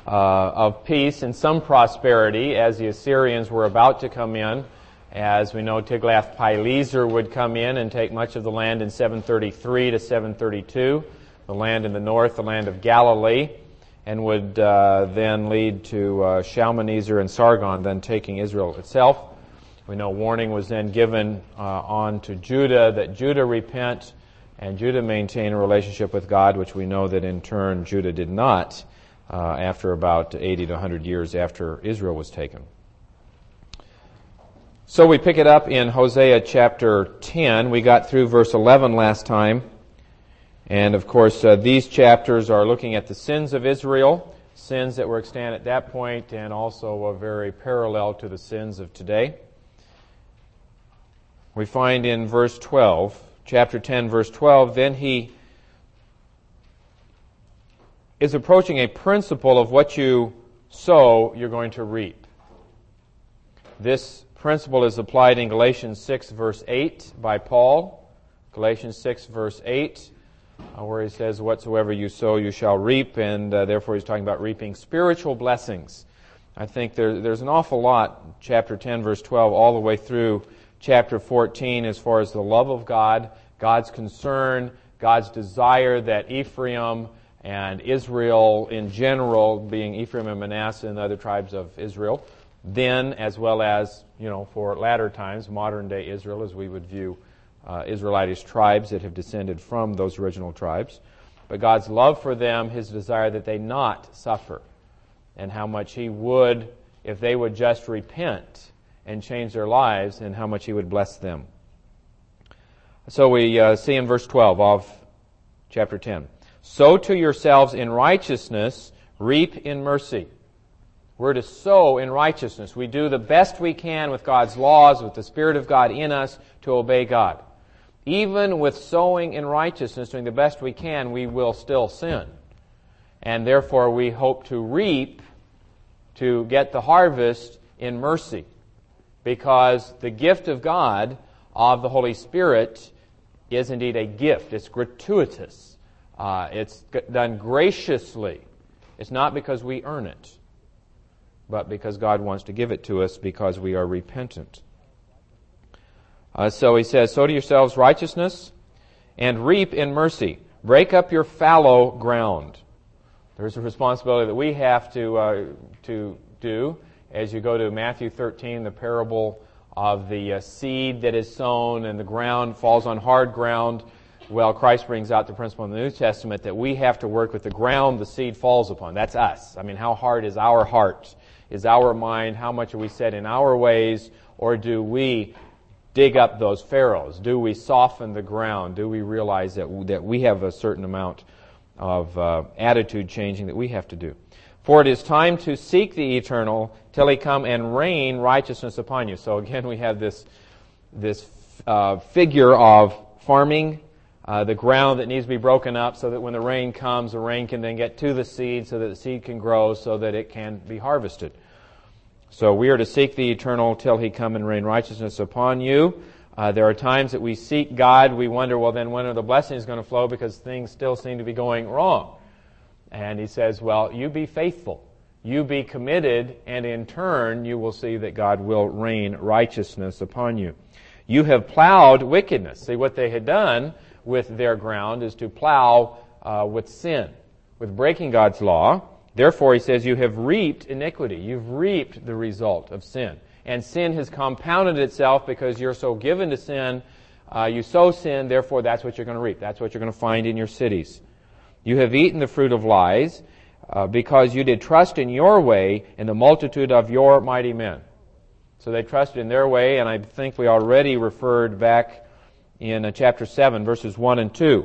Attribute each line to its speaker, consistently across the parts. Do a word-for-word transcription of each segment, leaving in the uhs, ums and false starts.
Speaker 1: uh, of peace and some prosperity as the Assyrians were about to come in. As we know, Tiglath-Pileser would come in and take much of the land in seven thirty-three to seven thirty-two, the land in the north, the land of Galilee, and would uh, then lead to uh, Shalmaneser and Sargon then taking Israel itself. We know warning was then given uh, on to Judah that Judah repent and Judah maintain a relationship with God, which we know that in turn Judah did not uh, after about eighty to one hundred years after Israel was taken. So we pick it up in Hosea chapter ten. We got through verse eleven last time. And of course, uh, these chapters are looking at the sins of Israel, sins that were extant at that point, and also are very parallel to the sins of today. We find in verse twelve, chapter ten, verse twelve, then he is approaching a principle of what you sow, you're going to reap. This principle is applied in Galatians six, verse eight by Paul. Galatians six, verse eight, uh, where he says, whatsoever you sow, you shall reap, and uh, therefore he's talking about reaping spiritual blessings. I think there, there's an awful lot, chapter ten, verse twelve, all the way through chapter fourteen, as far as the love of God, God's concern, God's desire that Ephraim and Israel in general, being Ephraim and Manasseh and the other tribes of Israel, then, as well as, you know, for latter times, modern-day Israel, as we would view uh, Israelitish tribes that have descended from those original tribes. But God's love for them, His desire that they not suffer, and how much He would, if they would just repent and change their lives, and how much He would bless them. So we uh, see in verse twelve of chapter ten, sow to yourselves in righteousness, reap in mercy. We're to sow in righteousness. We do the best we can with God's laws, with the Spirit of God in us, to obey God. Even with sowing in righteousness, doing the best we can, we will still sin. And therefore we hope to reap, to get the harvest in mercy. Because the gift of God, of the Holy Spirit, is indeed a gift. It's gratuitous. Uh, it's done graciously. It's not because we earn it, but because God wants to give it to us because we are repentant. Uh, so he says, sow to yourselves righteousness and reap in mercy. Break up your fallow ground. There's a responsibility that we have to uh, to do. As you go to Matthew thirteen, the parable of the uh, seed that is sown and the ground falls on hard ground. Well, Christ brings out the principle in the New Testament that we have to work with the ground the seed falls upon. That's us. I mean, how hard is our heart? Is our mind? How much are we set in our ways? Or do we dig up those furrows? Do we soften the ground? Do we realize that that we have a certain amount of uh, attitude changing that we have to do? For it is time to seek the eternal till He come and rain righteousness upon you. So again, we have this this uh, figure of farming, uh, the ground that needs to be broken up so that when the rain comes, the rain can then get to the seed so that the seed can grow so that it can be harvested. So we are to seek the eternal till He come and rain righteousness upon you. Uh, there are times that we seek God, we wonder, well then when are the blessings going to flow because things still seem to be going wrong? And He says, well, you be faithful, you be committed, and in turn you will see that God will rain righteousness upon you. You have plowed wickedness. See, what they had done with their ground is to plow uh, with sin, with breaking God's law. Therefore, He says, you have reaped iniquity. You've reaped the result of sin. And sin has compounded itself because you're so given to sin. Uh, you sow sin, therefore that's what you're going to reap. That's what you're going to find in your cities. You have eaten the fruit of lies uh, because you did trust in your way in the multitude of your mighty men. So they trusted in their way, and I think we already referred back in uh, chapter seven, verses one and two.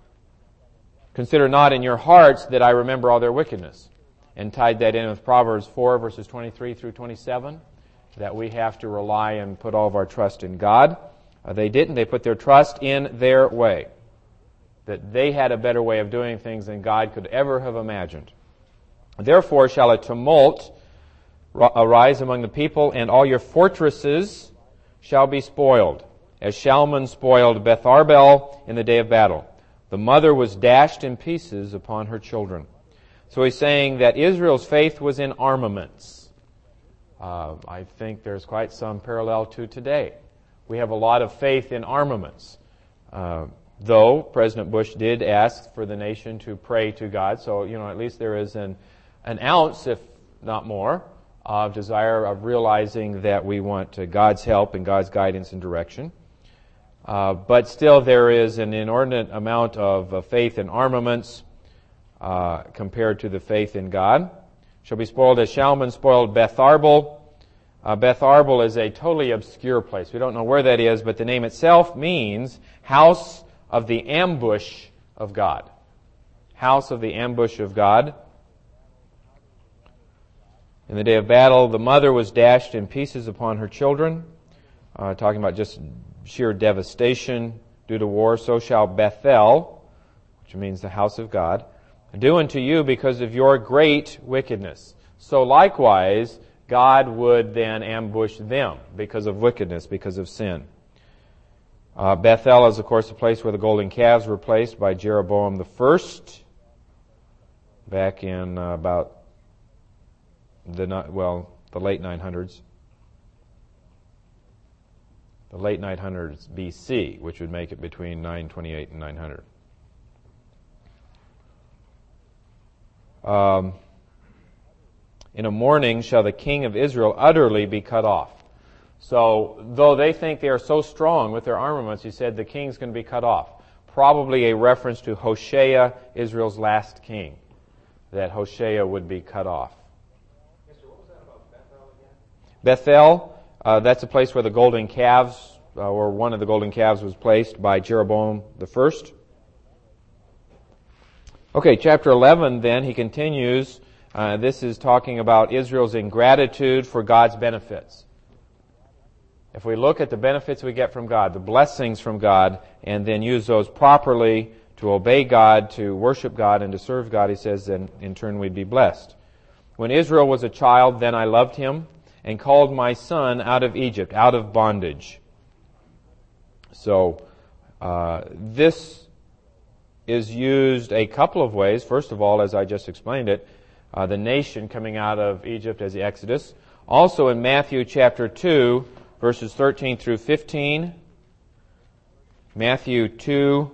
Speaker 1: Consider not in your hearts that I remember all their wickedness. And tied that in with Proverbs four, verses twenty-three through twenty-seven, that we have to rely and put all of our trust in God. Uh, they didn't. They put their trust in their way. That they had a better way of doing things than God could ever have imagined. Therefore shall a tumult arise among the people, and all your fortresses shall be spoiled, as Shalman spoiled Beth Arbel in the day of battle. The mother was dashed in pieces upon her children. So he's saying that Israel's faith was in armaments. Uh, I think there's quite some parallel to today. We have a lot of faith in armaments. Uh, though President Bush did ask for the nation to pray to God, so, you know, at least there is an, an ounce, if not more, of desire of realizing that we want uh, God's help and God's guidance and direction. Uh, but still there is an inordinate amount of uh, faith in armaments uh, compared to the faith in God. Shall be spoiled as Shalman spoiled Beth Arbel. Uh, Beth Arbel is a totally obscure place. We don't know where that is, but the name itself means house of the ambush of God. House of the ambush of God. In the day of battle, the mother was dashed in pieces upon her children. Uh, talking about just sheer devastation due to war. So shall Bethel, which means the house of God, do unto you because of your great wickedness. So likewise, God would then ambush them because of wickedness, because of sin. Uh, Bethel is, of course, the place where the golden calves were placed by Jeroboam the first, back in uh, about the well the late nine hundreds, the late nine hundreds B C, which would make it between nine twenty-eight and nine hundred. Um, In a morning shall the king of Israel utterly be cut off. So, though they think they are so strong with their armaments, he said the king's going to be cut off. Probably a reference to Hoshea, Israel's last king, that Hoshea would be cut off.
Speaker 2: Mister, what was that about Bethel again?
Speaker 1: Bethel, uh, that's a place where the golden calves, uh, or one of the golden calves was placed by Jeroboam the first. Okay, chapter eleven then, he continues. Uh, this is talking about Israel's ingratitude for God's benefits. If we look at the benefits we get from God, the blessings from God, and then use those properly to obey God, to worship God, and to serve God, he says, then in turn we'd be blessed. When Israel was a child, then I loved him and called my son out of Egypt, out of bondage. So, uh, this is used a couple of ways. First of all, as I just explained it, Uh, the nation coming out of Egypt as the Exodus. Also in Matthew chapter two, verses thirteen through fifteen. Matthew two.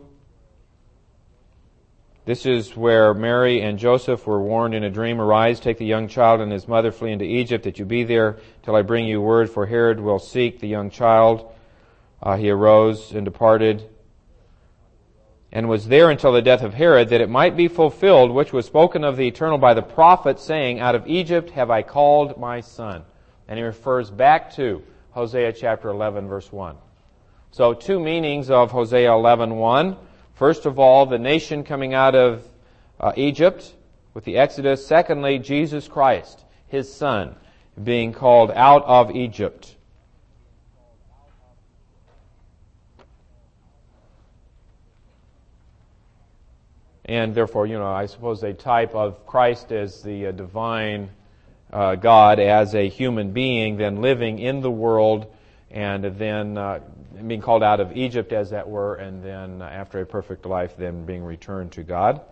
Speaker 1: This is where Mary and Joseph were warned in a dream, arise, take the young child and his mother, flee into Egypt, that you be there till I bring you word, for Herod will seek the young child. Uh, he arose and departed, and was there until the death of Herod, that it might be fulfilled, which was spoken of the eternal by the prophet, saying, out of Egypt have I called my son. And he refers back to Hosea chapter eleven, verse one. So two meanings of Hosea eleven one. First of all, the nation coming out of uh, Egypt with the Exodus. Secondly, Jesus Christ, his son, being called out of Egypt. And therefore, you know, I suppose a type of Christ as the uh, divine uh, God, as a human being, then living in the world, and then uh, being called out of Egypt, as that were, and then uh, after a perfect life, then being returned to God.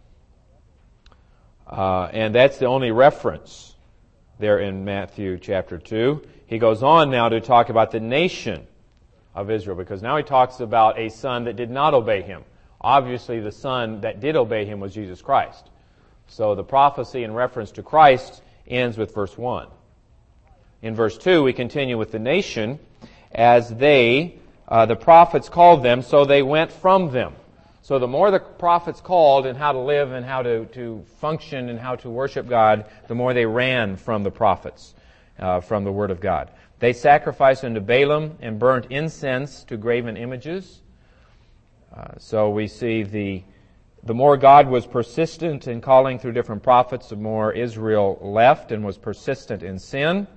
Speaker 1: Uh, and that's the only reference there in Matthew chapter two. He goes on now to talk about the nation of Israel, because now he talks about a son that did not obey him. Obviously, the son that did obey him was Jesus Christ. So the prophecy in reference to Christ ends with verse one. In verse two, we continue with the nation, as they, uh, the prophets called them, so they went from them. So the more the prophets called and how to live and how to, to function and how to worship God, the more they ran from the prophets, uh, from the Word of God. They sacrificed unto Balaam and burnt incense to graven images. Uh, so we see the the more God was persistent in calling through different prophets, the more Israel left and was persistent in sin.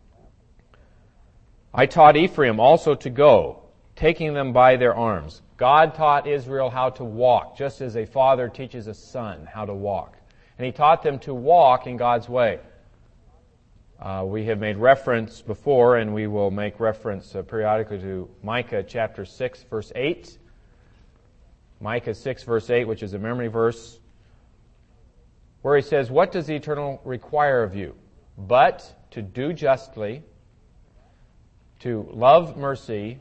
Speaker 1: I taught Ephraim also to go, taking them by their arms. God taught Israel how to walk, just as a father teaches a son how to walk. And he taught them to walk in God's way. Uh, we have made reference before, and we will make reference uh, periodically to Micah chapter six, verse eight. Micah six, verse eight, which is a memory verse. where he says, what does the Eternal require of you? But to do justly, to love mercy,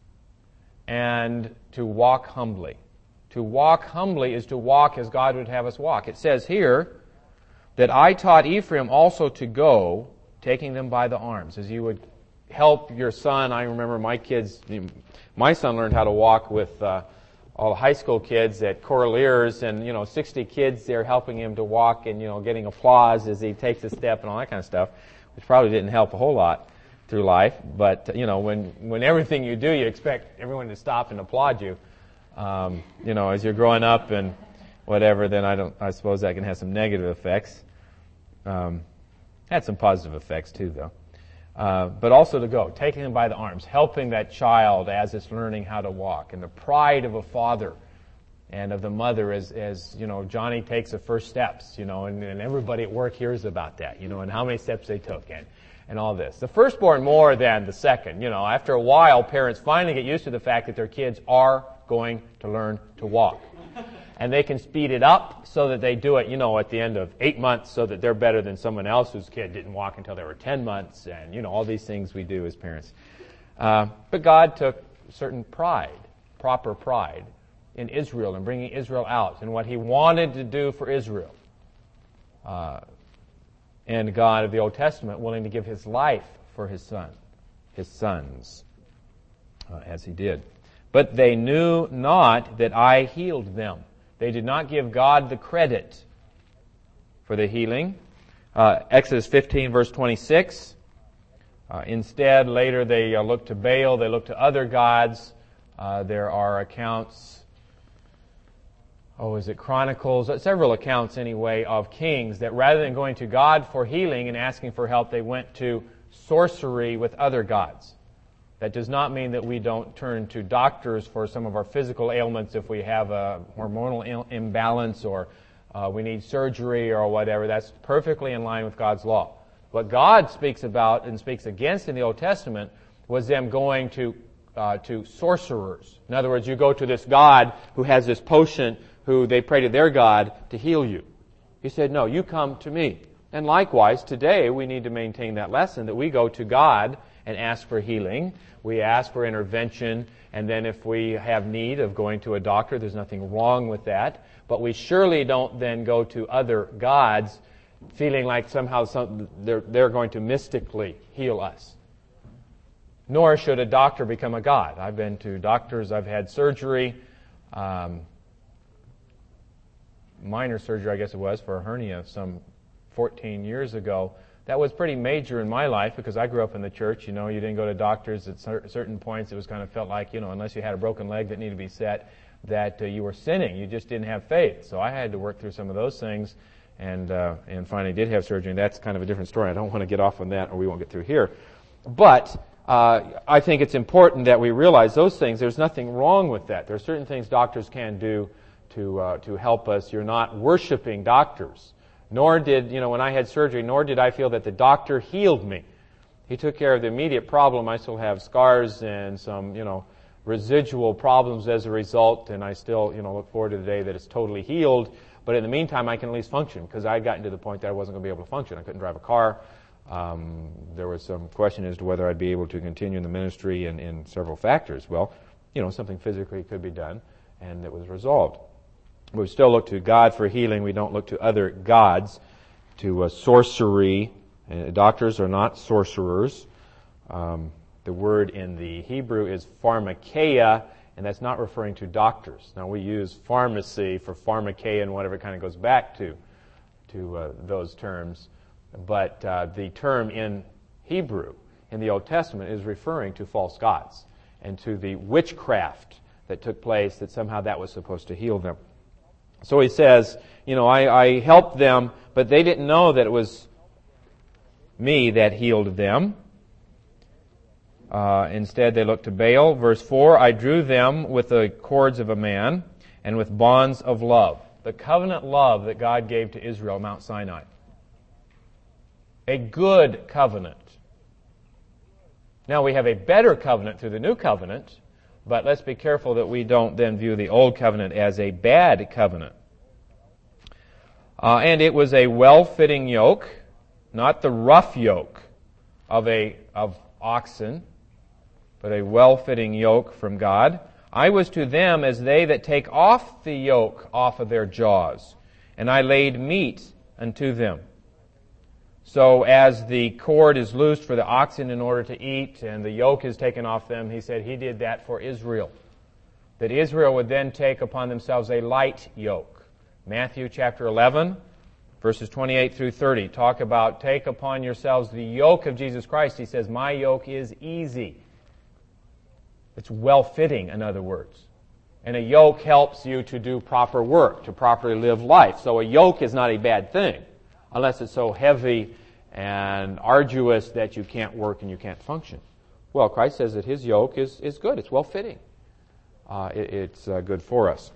Speaker 1: and to walk humbly. To walk humbly is to walk as God would have us walk. It says here that I taught Ephraim also to go, taking them by the arms. As you would help your son, I remember my kids, my son learned how to walk with uh, all the high school kids at Coraliers, and, you know, sixty kids there helping him to walk and, you know, getting applause as he takes a step and all that kind of stuff, which probably didn't help a whole lot through life. But, you know, when, when everything you do, you expect everyone to stop and applaud you. Um, you know, as you're growing up and whatever, then I don't, I suppose that can have some negative effects. Um, had some positive effects too, though. Uh, but also to go, taking them by the arms, helping that child as it's learning how to walk, and the pride of a father and of the mother as, as you know, Johnny takes the first steps, you know, and, and everybody at work hears about that, you know, and how many steps they took, and, and all this. The firstborn more than the second, you know. After a while, parents finally get used to the fact that their kids are going to learn to walk. And they can speed it up so that they do it, you know, at the end of eight months so that they're better than someone else whose kid didn't walk until they were ten months, and, you know, all these things we do as parents. Uh, but God took certain pride, proper pride, in Israel and bringing Israel out and what He wanted to do for Israel. Uh, and God of the Old Testament willing to give His life for His son, His sons, uh, as He did. But they knew not that I healed them. They did not give God the credit for the healing. Uh, Exodus fifteen, verse twenty-six. Uh, instead, later they uh, looked to Baal, they looked to other gods. Uh, there are accounts, oh, is it Chronicles? Several accounts, anyway, of kings that rather than going to God for healing and asking for help, they went to sorcery with other gods. That does not mean that we don't turn to doctors for some of our physical ailments if we have a hormonal il- imbalance or uh, we need surgery or whatever. That's perfectly in line with God's law. What God speaks about and speaks against in the Old Testament was them going to uh, to sorcerers. In other words, you go to this God who has this potion who they pray to their God to heal you. He said, no, you come to me. And likewise, today we need to maintain that lesson that we go to God and ask for healing. We ask for intervention, and then if we have need of going to a doctor, there's nothing wrong with that. But we surely don't then go to other gods feeling like somehow some, they're, they're going to mystically heal us. Nor should a doctor become a god. I've been to doctors, I've had surgery, um, minor surgery I guess it was, for a hernia some fourteen years ago. That was pretty major in my life because I grew up in the church. You know, you didn't go to doctors at cer- certain points. It was kind of felt like, you know, unless you had a broken leg that needed to be set, that uh, you were sinning. You just didn't have faith. So I had to work through some of those things, and uh, and finally did have surgery. And that's kind of a different story. I don't want to get off on that, or we won't get through here. But uh, I think it's important that we realize those things. There's nothing wrong with that. There are certain things doctors can do to uh, to help us. You're not worshiping doctors. Nor did, you know, when I had surgery, nor did I feel that the doctor healed me. He took care of the immediate problem. I still have scars and some, you know, residual problems as a result, and I still, you know, look forward to the day that it's totally healed. But in the meantime, I can at least function, because I had gotten to the point that I wasn't going to be able to function. I couldn't drive a car. Um, there was some question as to whether I'd be able to continue in the ministry and in several factors. Well, you know, something physically could be done, and it was resolved. We still look to God for healing. We don't look to other gods, to uh, sorcery. Uh, doctors are not sorcerers. Um, the word in the Hebrew is pharmakeia, and that's not referring to doctors. Now, we use pharmacy for pharmakeia and whatever it kind of goes back to, to uh, those terms. But uh, the term in Hebrew in the Old Testament is referring to false gods and to the witchcraft that took place, that somehow that was supposed to heal them. So he says, you know, I, I helped them, but they didn't know that it was me that healed them. Uh, instead, they looked to Baal. Verse four, I drew them with the cords of a man and with bonds of love. The covenant love that God gave to Israel, Mount Sinai. A good covenant. Now we have a better covenant through the new covenant, but let's be careful that we don't then view the old covenant as a bad covenant. Uh, and it was a well-fitting yoke, not the rough yoke of a of oxen, but a well-fitting yoke from God. I was to them as they that take off the yoke off of their jaws, and I laid meat unto them. So as the cord is loosed for the oxen in order to eat, and the yoke is taken off them, he said he did that for Israel. That Israel would then take upon themselves a light yoke. Matthew chapter eleven, verses twenty-eight through thirty, talk about take upon yourselves the yoke of Jesus Christ. He says, my yoke is easy. It's well-fitting, in other words. And a yoke helps you to do proper work, to properly live life. So a yoke is not a bad thing, unless it's so heavy and arduous that you can't work and you can't function. Well, Christ says that his yoke is, is good. It's well-fitting. Uh, it, it's uh, good for us.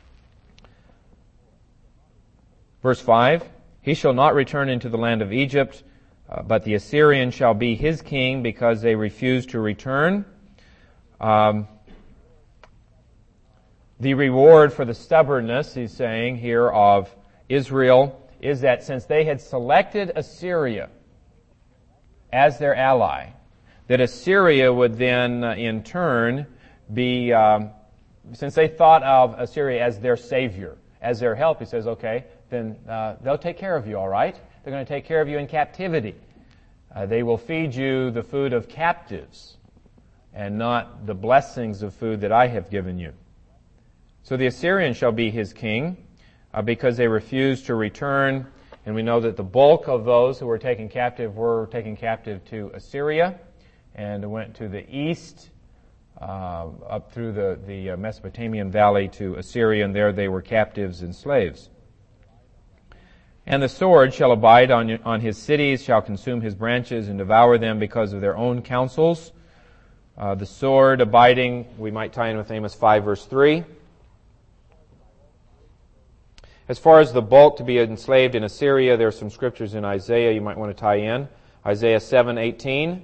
Speaker 1: Verse five, he shall not return into the land of Egypt, uh, but the Assyrian shall be his king because they refuse to return. Um, the reward for the stubbornness, he's saying here, of Israel is that since they had selected Assyria as their ally, that Assyria would then uh, in turn be, um, since they thought of Assyria as their savior, as their help, he says, okay, then uh, they'll take care of you, all right? They're going to take care of you in captivity. Uh, they will feed you the food of captives and not the blessings of food that I have given you. So the Assyrian shall be his king uh, because they refused to return. And we know that the bulk of those who were taken captive were taken captive to Assyria and went to the east uh, up through the, the Mesopotamian valley to Assyria, and there they were captives and slaves. And the sword shall abide on, on his cities, shall consume his branches and devour them because of their own counsels. Uh, the sword abiding, we might tie in with Amos five verse three. As far as the bulk to be enslaved in Assyria, there are some scriptures in Isaiah you might want to tie in. Isaiah seven eighteen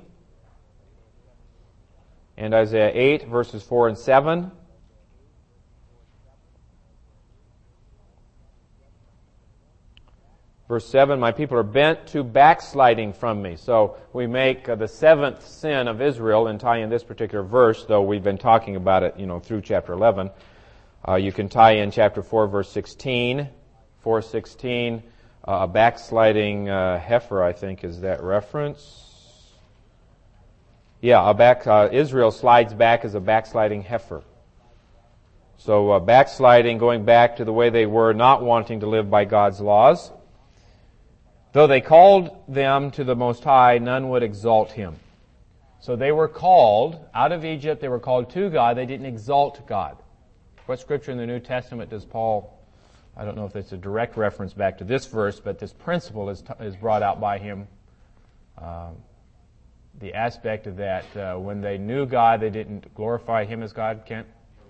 Speaker 1: and Isaiah eight verses four and seven. Verse seven, my people are bent to backsliding from me. So we make uh, the seventh sin of Israel and tie in this particular verse, though we've been talking about it, you know, through chapter eleven. Uh, you can tie in chapter four, verse sixteen. four sixteen, uh, a backsliding uh, heifer, I think, is that reference. Yeah, a back, uh, Israel slides back as a backsliding heifer. So uh, backsliding, going back to the way they were, not wanting to live by God's laws. Though they called them to the Most High, none would exalt him. So they were called out of Egypt, they were called to God, they didn't exalt God. What scripture in the New Testament does Paul, I don't know if it's a direct reference back to this verse, but this principle is, t- is brought out by him. Um, the aspect of that, uh, when they knew God, they didn't glorify him as God, Kent?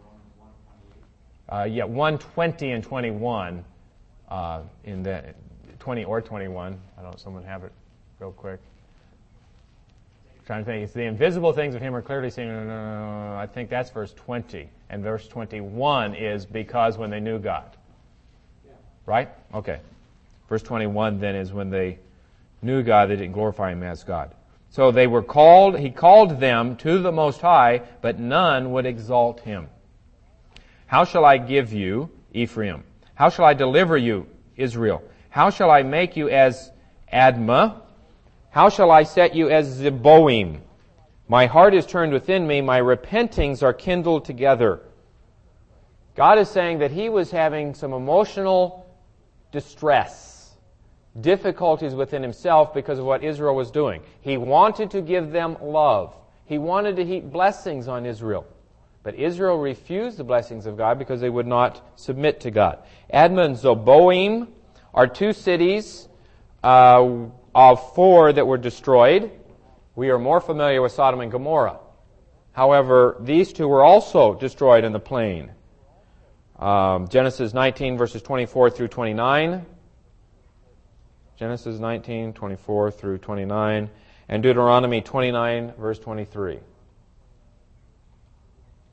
Speaker 1: Uh, yeah, one twenty and twenty-one, uh, in the twenty or twenty-one. I don't know, someone have it real quick. I'm trying to think. It's the invisible things of him are clearly seen. No, no, no, no. I think that's verse twenty. And verse twenty-one is because when they knew God. Yeah. Right? Okay. Verse twenty-one then is when they knew God, they didn't glorify him as God. So they were called, he called them to the Most High, but none would exalt him. How shall I give you, Ephraim? How shall I deliver you, Israel? How shall I make you as Admah? How shall I set you as Zeboim? My heart is turned within me, my repentings are kindled together. God is saying that he was having some emotional distress, difficulties within himself because of what Israel was doing. He wanted to give them love. He wanted to heap blessings on Israel. But Israel refused the blessings of God because they would not submit to God. Admah and Zeboim are two cities uh, of four that were destroyed. We are more familiar with Sodom and Gomorrah. However, these two were also destroyed in the plain. Um, Genesis nineteen, verses twenty-four through twenty-nine. Genesis nineteen, twenty-four through twenty-nine. And Deuteronomy twenty-nine, verse twenty-three.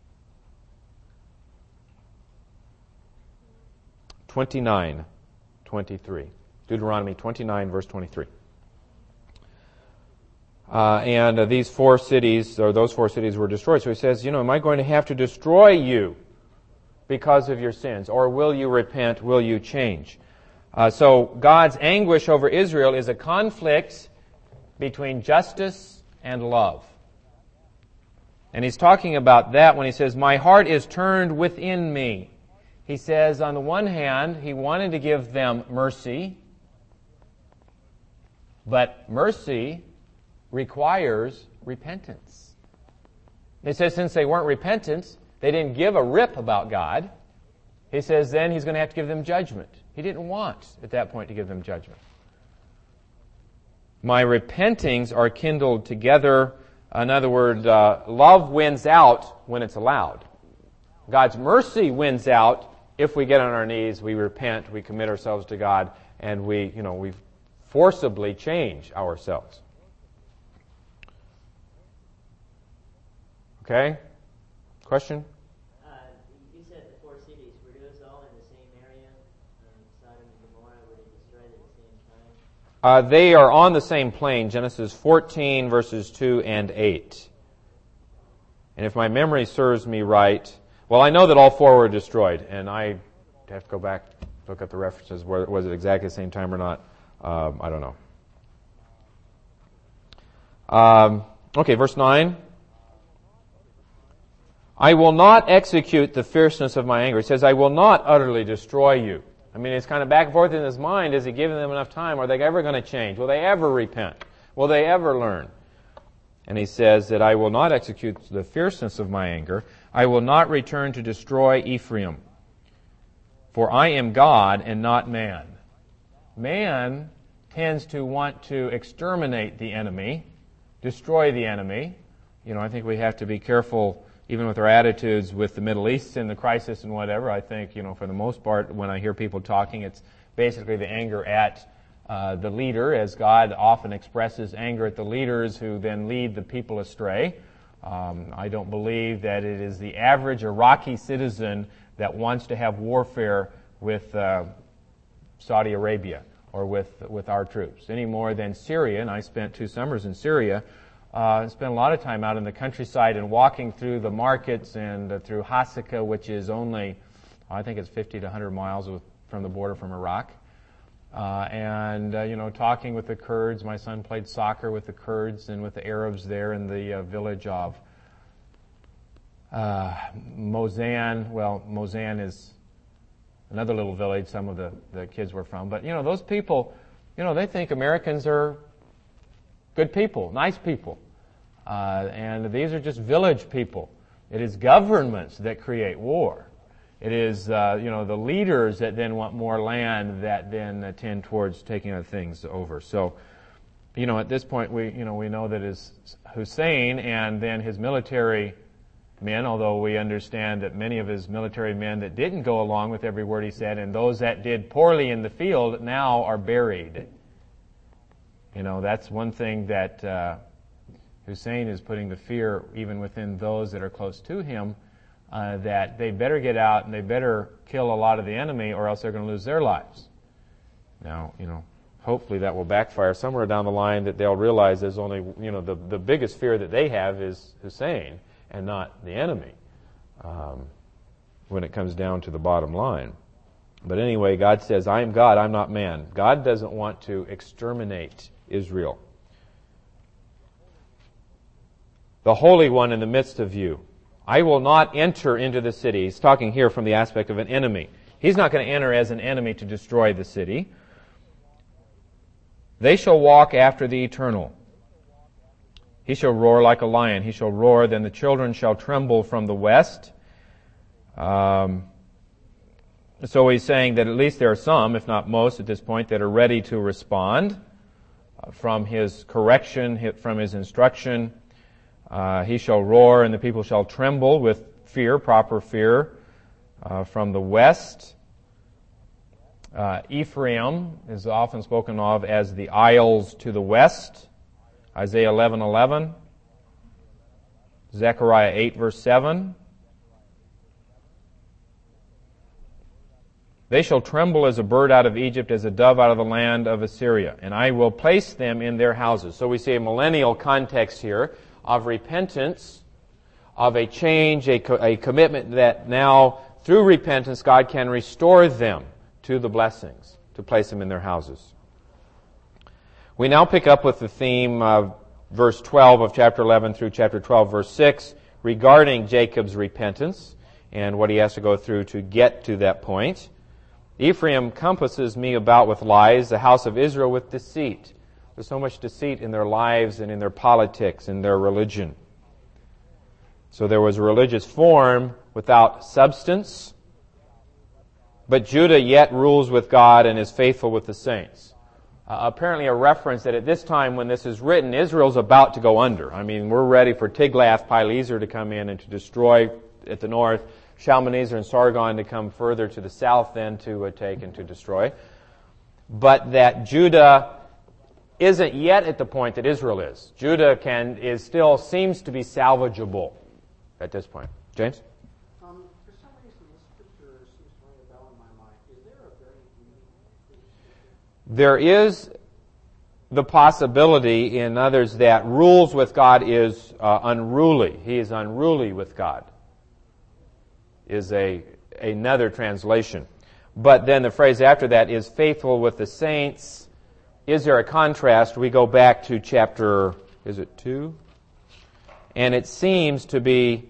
Speaker 1: twenty-nine, twenty-three. Deuteronomy twenty-nine, verse twenty-three. Uh, and uh, these four cities, or those four cities were destroyed. So he says, you know, am I going to have to destroy you because of your sins? Or will you repent? Will you change? Uh, so God's anguish over Israel is a conflict between justice and love. And he's talking about that when he says, my heart is turned within me. He says, on the one hand, he wanted to give them mercy, but mercy requires repentance. He says since they weren't repentant, they didn't give a rip about God, he says then he's going to have to give them judgment. He didn't want at that point to give them judgment. My repentings are kindled together. In other words, uh, love wins out when it's allowed. God's mercy wins out if we get on our knees, we repent, we commit ourselves to God, and we, you know, we forcibly change ourselves. Okay? Question?
Speaker 3: Uh, you said the four cities. Were those all in the same area? Um, Sodom and Gomorrah, were they destroyed at the same time?
Speaker 1: Uh, they are on the same plane, Genesis fourteen, verses two and eight. And if my memory serves me right, well, I know that all four were destroyed, and I have to go back, look at the references. Was it exactly the same time or not? Um, I don't know. Um, okay, verse nine. I will not execute the fierceness of my anger. He says, I will not utterly destroy you. I mean, it's kind of back and forth in his mind. Is he giving them enough time? Are they ever going to change? Will they ever repent? Will they ever learn? And he says that I will not execute the fierceness of my anger. I will not return to destroy Ephraim. For I am God and not man. Man tends to want to exterminate the enemy, destroy the enemy. You know, I think we have to be careful even with our attitudes with the Middle East and the crisis and whatever. I think, you know, for the most part, when I hear people talking, it's basically the anger at uh, the leader, as God often expresses anger at the leaders who then lead the people astray. Um, I don't believe that it is the average Iraqi citizen that wants to have warfare with uh, Saudi Arabia or with with our troops, any more than Syria. And I spent two summers in Syria. Uh, spent a lot of time out in the countryside and walking through the markets and uh, through Hasaka, which is only, I think it's fifty to one hundred miles with, from the border from Iraq. Uh, and, uh, you know, talking with the Kurds. My son played soccer with the Kurds and with the Arabs there in the uh, village of uh, Mozan. Well, Mozan is another little village some of the, the kids were from. But, you know, those people, you know, they think Americans are good people, nice people. Uh, and these are just village people. It is governments that create war. It is, uh, you know, the leaders that then want more land that then uh, tend towards taking other things over. So, you know, at this point, we, you know, we know that it's Hussein and then his military men, although we understand that many of his military men that didn't go along with every word he said, and those that did poorly in the field now are buried. You know, that's one thing that uh, Hussein is putting the fear even within those that are close to him, uh, that they better get out and they better kill a lot of the enemy or else they're going to lose their lives. Now, you know, hopefully that will backfire somewhere down the line, that they'll realize there's only, you know, the, the biggest fear that they have is Hussein and not the enemy um, when it comes down to the bottom line. But anyway, God says, I am God, I'm not man. God doesn't want to exterminate Israel. The Holy One in the midst of you. I will not enter into the city. He's talking here from the aspect of an enemy. He's not going to enter as an enemy to destroy the city. They shall walk after the eternal. He shall roar like a lion. He shall roar, then the children shall tremble from the west. Um, so he's saying that at least there are some, if not most at this point, that are ready to respond uh, from his correction, from his instruction. Uh, he shall roar, and the people shall tremble with fear, proper fear, uh, from the west. Uh, Ephraim is often spoken of as the isles to the west. Isaiah eleven eleven. Zechariah eight verse seven. They shall tremble as a bird out of Egypt, as a dove out of the land of Assyria, and I will place them in their houses. So we see a millennial context here of repentance, of a change, a, co- a commitment that now, through repentance, God can restore them to the blessings, to place them in their houses. We now pick up with the theme of verse twelve of chapter eleven through chapter twelve, verse six, regarding Jacob's repentance and what he has to go through to get to that point. Ephraim compasses me about with lies, the house of Israel with deceit. There's so much deceit in their lives and in their politics and their religion. So there was a religious form without substance, but Judah yet rules with God and is faithful with the saints. Uh, apparently a reference that at this time when this is written, Israel's about to go under. I mean, we're ready for Tiglath-Pileser to come in and to destroy at the north, Shalmaneser and Sargon to come further to the south then to uh, take and to destroy. But that Judah isn't yet at the point that Israel is. Judah can is still seems to be salvageable at this point. James?
Speaker 2: Um, for some reason, this scripture seems to ring a bell in my mind. Is there a very unique?
Speaker 1: There is the possibility in others that rules with God is uh, unruly. He is unruly with God. Is a another translation. But then the phrase after that is faithful with the saints. Is there a contrast? We go back to chapter, is it two? And it seems to be,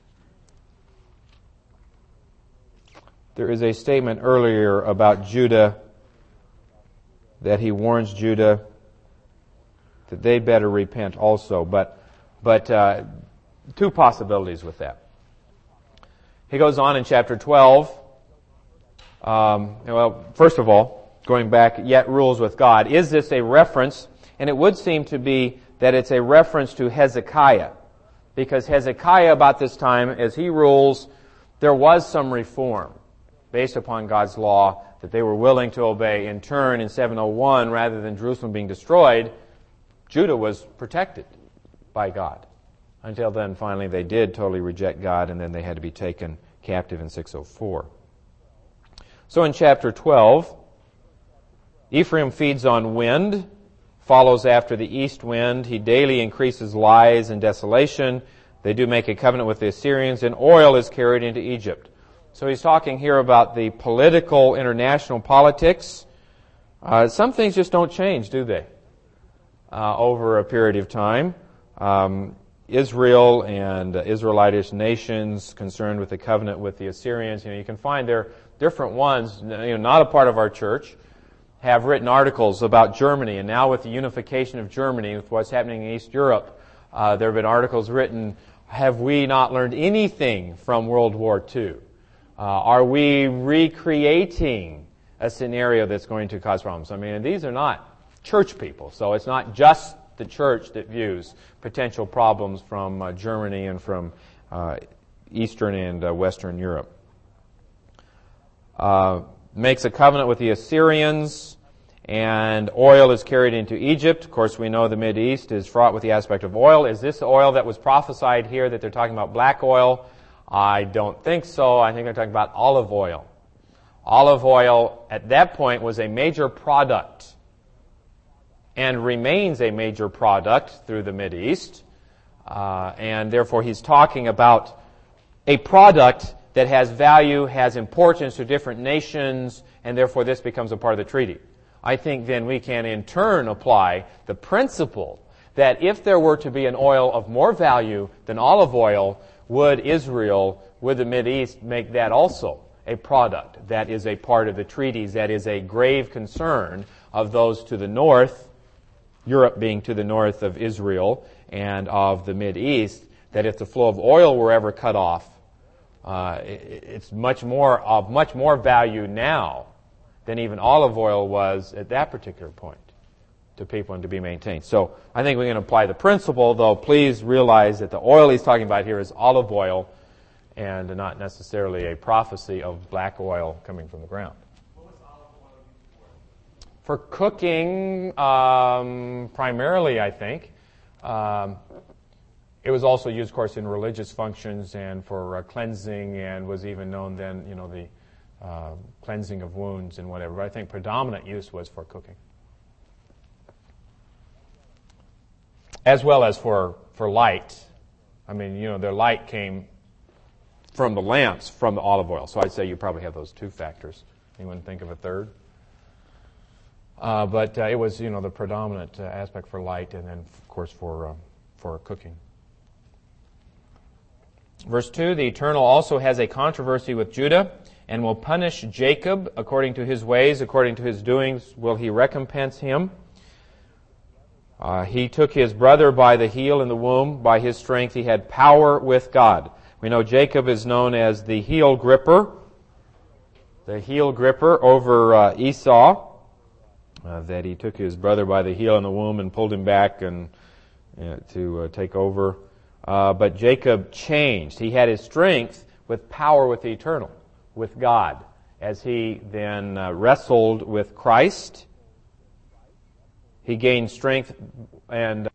Speaker 1: there is a statement earlier about Judah, that he warns Judah that they'd better repent also. But, but uh, two possibilities with that. He goes on in chapter twelve. Um, well, first of all, going back, yet rules with God. Is this a reference? And it would seem to be that it's a reference to Hezekiah. Because Hezekiah, about this time, as he rules, there was some reform based upon God's law that they were willing to obey. In turn, in seven oh one, rather than Jerusalem being destroyed, Judah was protected by God. Until then, finally, they did totally reject God, and then they had to be taken captive in six oh four. So in chapter twelve, Ephraim feeds on wind, follows after the east wind. He daily increases lies and desolation. They do make a covenant with the Assyrians, and oil is carried into Egypt. So he's talking here about the political, international politics. Uh, some things just don't change, do they? Uh, over a period of time. Um, Israel and uh, Israelitish nations concerned with the covenant with the Assyrians. You know, you can find there different ones, you know, not a part of our church, have written articles about Germany. And now with the unification of Germany, with what's happening in East Europe, uh, there have been articles written, have we not learned anything from World War Two? Uh, are we recreating a scenario that's going to cause problems? I mean, these are not church people, so it's not just the church that views potential problems from uh, Germany and from uh, Eastern and uh, Western Europe. Uh, makes a covenant with the Assyrians, and oil is carried into Egypt. Of course, we know the Mideast is fraught with the aspect of oil. Is this oil that was prophesied here that they're talking about black oil? I don't think so. I think they're talking about olive oil. Olive oil at that point was a major product and remains a major product through the Mideast. Uh, and therefore he's talking about a product that has value, has importance to different nations, and therefore this becomes a part of the treaty. I think then we can in turn apply the principle that if there were to be an oil of more value than olive oil, would Israel, would the Mideast make that also a product that is a part of the treaties, that is a grave concern of those to the north, Europe being to the north of Israel and of the Mideast, that if the flow of oil were ever cut off, uh, it's much more of much more value now than even olive oil was at that particular point to people and to be maintained. So I think we can apply the principle, though please realize that the oil he's talking about here is olive oil and not necessarily a prophecy of black oil coming from the ground. For cooking, um, primarily, I think. Um, it was also used, of course, in religious functions and for uh, cleansing, and was even known then, you know, the uh, cleansing of wounds and whatever. But I think predominant use was for cooking. As well as for, for light. I mean, you know, their light came from the lamps, from the olive oil. So I'd say you probably have those two factors. Anyone think of a third? Uh, but uh, it was, you know, the predominant uh, aspect for light, and then, of course, for uh, for cooking. Verse two, the Eternal also has a controversy with Judah, and will punish Jacob according to his ways, according to his doings will he recompense him. Uh, he took his brother by the heel in the womb. By his strength he had power with God. We know Jacob is known as the heel gripper. The heel gripper over uh, Esau. Uh, that he took his brother by the heel in the womb and pulled him back and uh, to uh, take over. Uh, but Jacob changed. He had his strength with power with the Eternal, with God, as he then uh, wrestled with Christ. He gained strength and